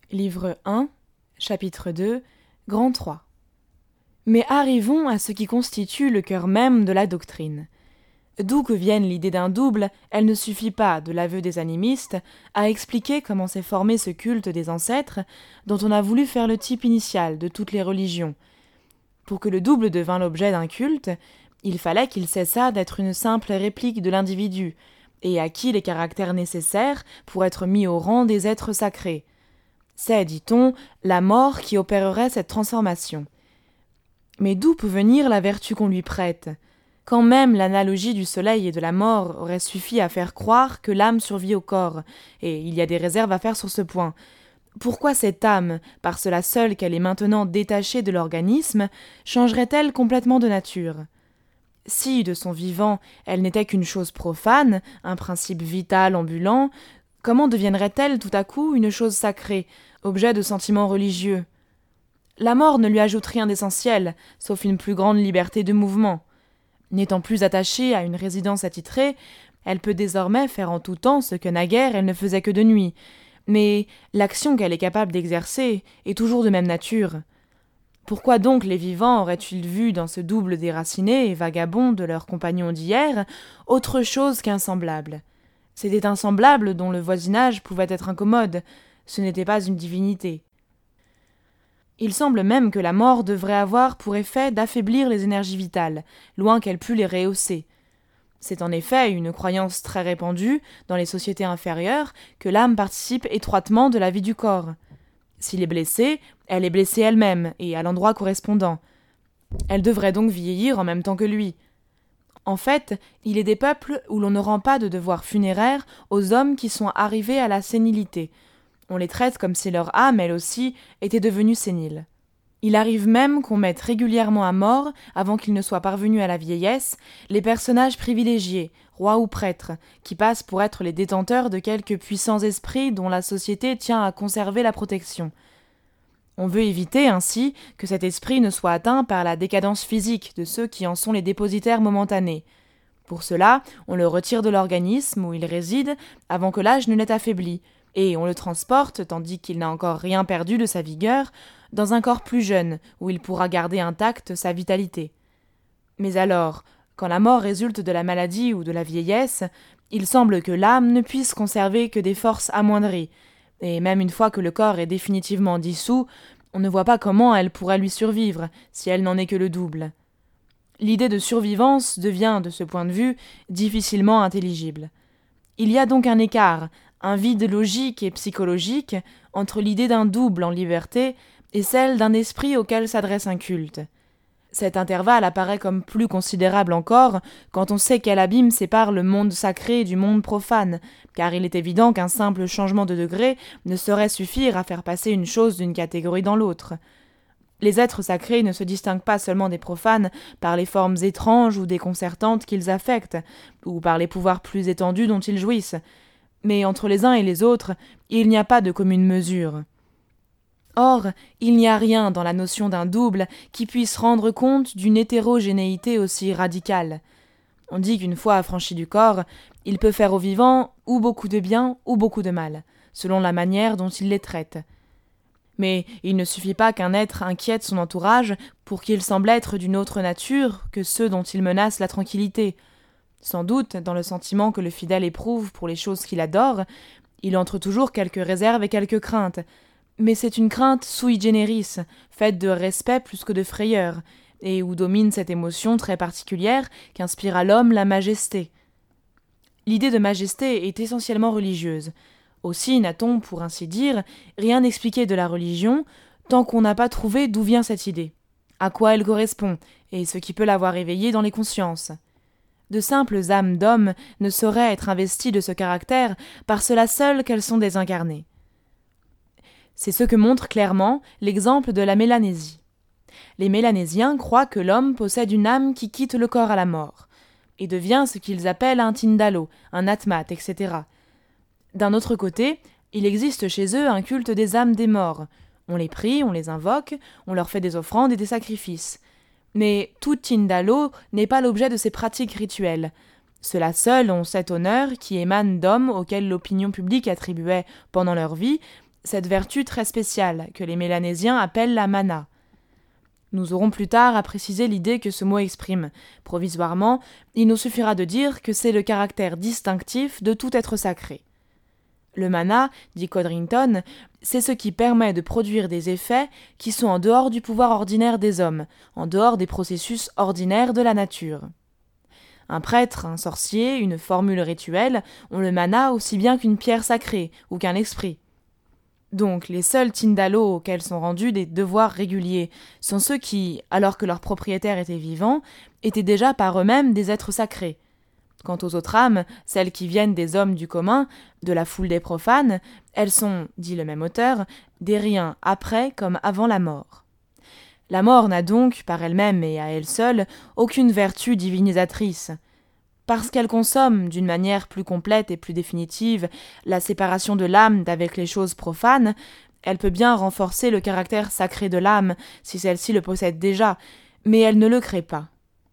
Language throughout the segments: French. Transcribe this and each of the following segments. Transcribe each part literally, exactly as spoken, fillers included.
Livre un, chapitre deux, grand trois. Mais arrivons à ce qui constitue le cœur même de la doctrine. D'où que vienne l'idée d'un double, elle ne suffit pas, de l'aveu des animistes, à expliquer comment s'est formé ce culte des ancêtres, dont on a voulu faire le type initial de toutes les religions. Pour que le double devînt l'objet d'un culte, il fallait qu'il cessât d'être une simple réplique de l'individu, et acquis les caractères nécessaires pour être mis au rang des êtres sacrés. C'est, dit-on, la mort qui opérerait cette transformation. Mais d'où peut venir la vertu qu'on lui prête ? Quand même l'analogie du soleil et de la mort aurait suffi à faire croire que l'âme survit au corps, et il y a des réserves à faire sur ce point. Pourquoi cette âme, par cela seul qu'elle est maintenant détachée de l'organisme, changerait-elle complètement de nature ? Si, de son vivant, elle n'était qu'une chose profane, un principe vital ambulant, comment deviendrait-elle tout à coup une chose sacrée, objet de sentiments religieux ? La mort ne lui ajoute rien d'essentiel, sauf une plus grande liberté de mouvement. N'étant plus attachée à une résidence attitrée, elle peut désormais faire en tout temps ce que naguère elle ne faisait que de nuit, mais l'action qu'elle est capable d'exercer est toujours de même nature. Pourquoi donc les vivants auraient-ils vu dans ce double déraciné et vagabond de leurs compagnons d'hier autre chose qu'un semblable ? C'était un semblable dont le voisinage pouvait être incommode, ce n'était pas une divinité. Il semble même que la mort devrait avoir pour effet d'affaiblir les énergies vitales, loin qu'elle pût les rehausser. C'est en effet une croyance très répandue dans les sociétés inférieures que l'âme participe étroitement de la vie du corps. S'il est blessé, elle est blessée elle-même, et à l'endroit correspondant. Elle devrait donc vieillir en même temps que lui. En fait, il est des peuples où l'on ne rend pas de devoirs funéraires aux hommes qui sont arrivés à la sénilité. On les traite comme si leur âme, elle aussi, était devenue sénile. Il arrive même qu'on mette régulièrement à mort, avant qu'ils ne soient parvenus à la vieillesse, les personnages privilégiés, rois ou prêtres, qui passent pour être les détenteurs de quelques puissants esprits dont la société tient à conserver la protection. On veut éviter ainsi que cet esprit ne soit atteint par la décadence physique de ceux qui en sont les dépositaires momentanés. Pour cela, on le retire de l'organisme où il réside avant que l'âge ne l'ait affaibli, et on le transporte, tandis qu'il n'a encore rien perdu de sa vigueur, dans un corps plus jeune, où il pourra garder intacte sa vitalité. Mais alors, quand la mort résulte de la maladie ou de la vieillesse, il semble que l'âme ne puisse conserver que des forces amoindries, et même une fois que le corps est définitivement dissous, on ne voit pas comment elle pourrait lui survivre, si elle n'en est que le double. L'idée de survivance devient, de ce point de vue, difficilement intelligible. Il y a donc un écart, un vide logique et psychologique entre l'idée d'un double en liberté et celle d'un esprit auquel s'adresse un culte. Cet intervalle apparaît comme plus considérable encore quand on sait quel abîme sépare le monde sacré du monde profane, car il est évident qu'un simple changement de degré ne saurait suffire à faire passer une chose d'une catégorie dans l'autre. Les êtres sacrés ne se distinguent pas seulement des profanes par les formes étranges ou déconcertantes qu'ils affectent, ou par les pouvoirs plus étendus dont ils jouissent, mais entre les uns et les autres, il n'y a pas de commune mesure. Or, il n'y a rien dans la notion d'un double qui puisse rendre compte d'une hétérogénéité aussi radicale. On dit qu'une fois affranchi du corps, il peut faire aux vivants ou beaucoup de bien ou beaucoup de mal, selon la manière dont il les traite. Mais il ne suffit pas qu'un être inquiète son entourage pour qu'il semble être d'une autre nature que ceux dont il menace la tranquillité. Sans doute, dans le sentiment que le fidèle éprouve pour les choses qu'il adore, il entre toujours quelques réserves et quelques craintes, mais c'est une crainte sui generis, faite de respect plus que de frayeur, et où domine cette émotion très particulière qu'inspire à l'homme la majesté. L'idée de majesté est essentiellement religieuse. Aussi n'a-t-on, pour ainsi dire, rien expliqué de la religion, tant qu'on n'a pas trouvé d'où vient cette idée, à quoi elle correspond, et ce qui peut l'avoir éveillée dans les consciences. De simples âmes d'hommes ne sauraient être investies de ce caractère par cela seul qu'elles sont désincarnées. C'est ce que montre clairement l'exemple de la Mélanésie. Les Mélanésiens croient que l'homme possède une âme qui quitte le corps à la mort, et devient ce qu'ils appellent un Tindalo, un Atmat, et cetera. D'un autre côté, il existe chez eux un culte des âmes des morts. On les prie, on les invoque, on leur fait des offrandes et des sacrifices. Mais tout Tindalo n'est pas l'objet de ces pratiques rituelles. Ceux-là seuls ont cet honneur qui émane d'hommes auxquels l'opinion publique attribuait, pendant leur vie, cette vertu très spéciale que les Mélanésiens appellent la mana. Nous aurons plus tard à préciser l'idée que ce mot exprime. Provisoirement, il nous suffira de dire que c'est le caractère distinctif de tout être sacré. Le mana, dit Codrington, c'est ce qui permet de produire des effets qui sont en dehors du pouvoir ordinaire des hommes, en dehors des processus ordinaires de la nature. Un prêtre, un sorcier, une formule rituelle ont le mana aussi bien qu'une pierre sacrée ou qu'un esprit. Donc, les seuls Tindallo auxquels sont rendus des devoirs réguliers sont ceux qui, alors que leurs propriétaires étaient vivants, étaient déjà par eux-mêmes des êtres sacrés. Quant aux autres âmes, celles qui viennent des hommes du commun, de la foule des profanes, elles sont, dit le même auteur, des riens après comme avant la mort. La mort n'a donc, par elle-même et à elle seule, aucune vertu divinisatrice. Parce qu'elle consomme, d'une manière plus complète et plus définitive, la séparation de l'âme d'avec les choses profanes, elle peut bien renforcer le caractère sacré de l'âme, si celle-ci le possède déjà, mais elle ne le crée pas.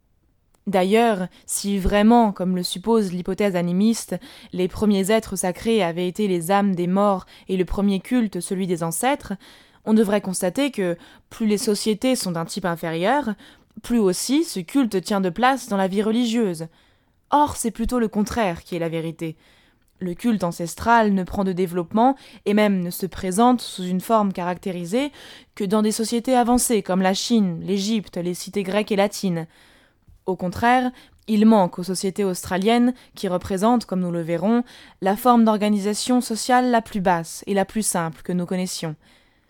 D'ailleurs, si vraiment, comme le suppose l'hypothèse animiste, les premiers êtres sacrés avaient été les âmes des morts et le premier culte celui des ancêtres, on devrait constater que plus les sociétés sont d'un type inférieur, plus aussi ce culte tient de place dans la vie religieuse. Or, c'est plutôt le contraire qui est la vérité. Le culte ancestral ne prend de développement et même ne se présente sous une forme caractérisée que dans des sociétés avancées comme la Chine, l'Égypte, les cités grecques et latines. Au contraire, il manque aux sociétés australiennes qui représentent, comme nous le verrons, la forme d'organisation sociale la plus basse et la plus simple que nous connaissions.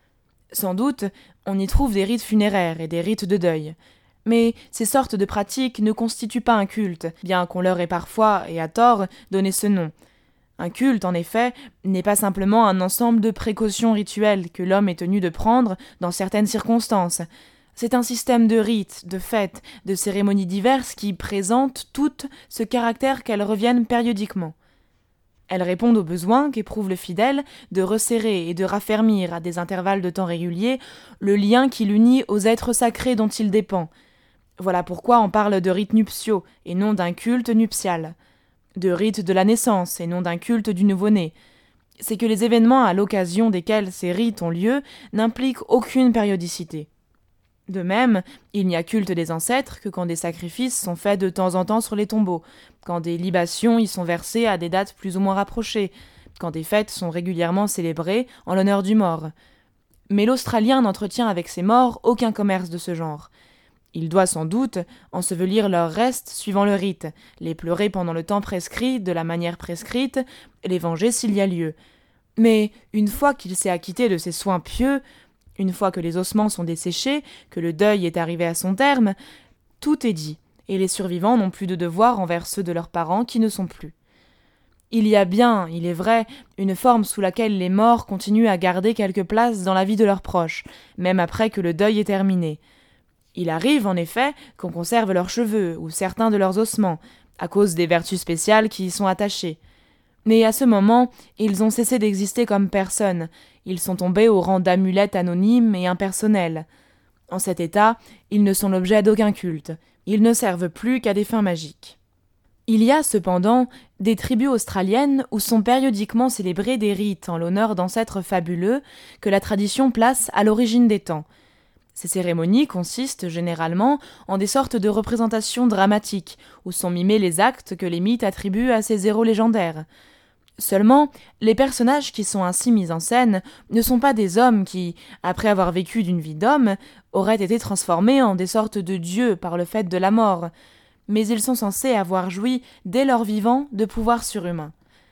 Sans doute, on y trouve des rites funéraires et des rites de deuil. Mais ces sortes de pratiques ne constituent pas un culte, bien qu'on leur ait parfois, et à tort, donné ce nom. Un culte, en effet, n'est pas simplement un ensemble de précautions rituelles que l'homme est tenu de prendre dans certaines circonstances. C'est un système de rites, de fêtes, de cérémonies diverses qui présentent toutes ce caractère qu'elles reviennent périodiquement. Elles répondent aux besoins qu'éprouve le fidèle de resserrer et de raffermir à des intervalles de temps réguliers le lien qui l'unit aux êtres sacrés dont il dépend. Voilà pourquoi on parle de rites nuptiaux et non d'un culte nuptial, de rites de la naissance et non d'un culte du nouveau-né. C'est que les événements à l'occasion desquels ces rites ont lieu n'impliquent aucune périodicité. De même, il n'y a culte des ancêtres que quand des sacrifices sont faits de temps en temps sur les tombeaux, quand des libations y sont versées à des dates plus ou moins rapprochées, quand des fêtes sont régulièrement célébrées en l'honneur du mort. Mais l'Australien n'entretient avec ses morts aucun commerce de ce genre. Il doit sans doute ensevelir leurs restes suivant le rite, les pleurer pendant le temps prescrit de la manière prescrite, les venger s'il y a lieu. Mais une fois qu'il s'est acquitté de ses soins pieux, une fois que les ossements sont desséchés, que le deuil est arrivé à son terme, tout est dit, et les survivants n'ont plus de devoir envers ceux de leurs parents qui ne sont plus. Il y a bien, il est vrai, une forme sous laquelle les morts continuent à garder quelque place dans la vie de leurs proches, même après que le deuil est terminé. Il arrive, en effet, qu'on conserve leurs cheveux ou certains de leurs ossements, à cause des vertus spéciales qui y sont attachées. Mais à ce moment, ils ont cessé d'exister comme personnes, ils sont tombés au rang d'amulettes anonymes et impersonnelles. En cet état, ils ne sont l'objet d'aucun culte, ils ne servent plus qu'à des fins magiques. Il y a cependant des tribus australiennes où sont périodiquement célébrés des rites en l'honneur d'ancêtres fabuleux que la tradition place à l'origine des temps. Ces cérémonies consistent généralement en des sortes de représentations dramatiques où sont mimés les actes que les mythes attribuent à ces héros légendaires. Seulement, les personnages qui sont ainsi mis en scène ne sont pas des hommes qui, après avoir vécu d'une vie d'homme, auraient été transformés en des sortes de dieux par le fait de la mort, mais ils sont censés avoir joui, dès leur vivant, de pouvoirs surhumains.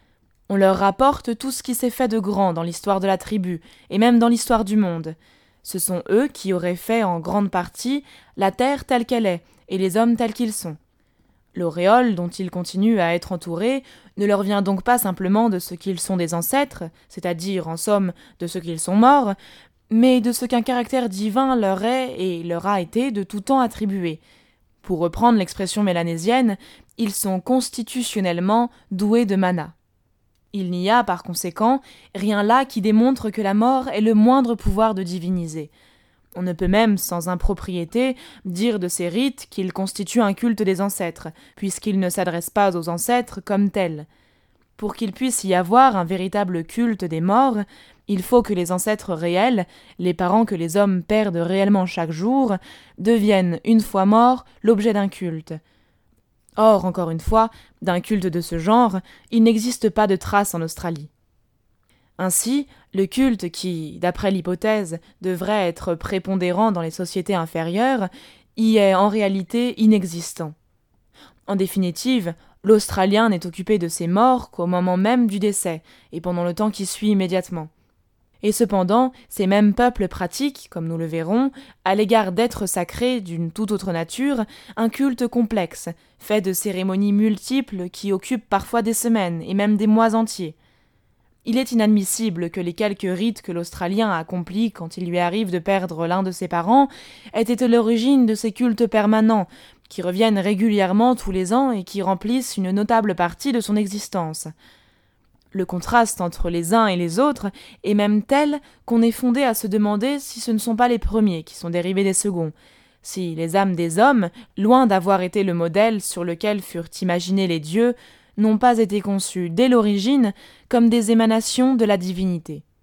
On leur rapporte tout ce qui s'est fait de grand dans l'histoire de la tribu, et même dans l'histoire du monde. Ce sont eux qui auraient fait en grande partie la terre telle qu'elle est, et les hommes tels qu'ils sont. L'auréole dont ils continuent à être entourés ne leur vient donc pas simplement de ce qu'ils sont des ancêtres, c'est-à-dire, en somme, de ce qu'ils sont morts, mais de ce qu'un caractère divin leur est et leur a été de tout temps attribué. Pour reprendre l'expression mélanésienne, ils sont constitutionnellement doués de mana. Il n'y a, par conséquent, rien là qui démontre que la mort ait le moindre pouvoir de diviniser. On ne peut même, sans impropriété, dire de ces rites qu'ils constituent un culte des ancêtres, puisqu'ils ne s'adressent pas aux ancêtres comme tels. Pour qu'il puisse y avoir un véritable culte des morts, il faut que les ancêtres réels, les parents que les hommes perdent réellement chaque jour, deviennent, une fois morts, l'objet d'un culte. Or, encore une fois, d'un culte de ce genre, il n'existe pas de trace en Australie. Ainsi, le culte qui, d'après l'hypothèse, devrait être prépondérant dans les sociétés inférieures, y est en réalité inexistant. En définitive, l'Australien n'est occupé de ses morts qu'au moment même du décès, et pendant le temps qui suit immédiatement. Et cependant, ces mêmes peuples pratiquent, comme nous le verrons, à l'égard d'êtres sacrés d'une toute autre nature, un culte complexe, fait de cérémonies multiples qui occupent parfois des semaines et même des mois entiers. Il est inadmissible que les quelques rites que l'Australien accomplit quand il lui arrive de perdre l'un de ses parents aient été l'origine de ces cultes permanents, qui reviennent régulièrement tous les ans et qui remplissent une notable partie de son existence. Le contraste entre les uns et les autres est même tel qu'on est fondé à se demander si ce ne sont pas les premiers qui sont dérivés des seconds, si les âmes des hommes, loin d'avoir été le modèle sur lequel furent imaginés les dieux, n'ont pas été conçues dès l'origine comme des émanations de la divinité.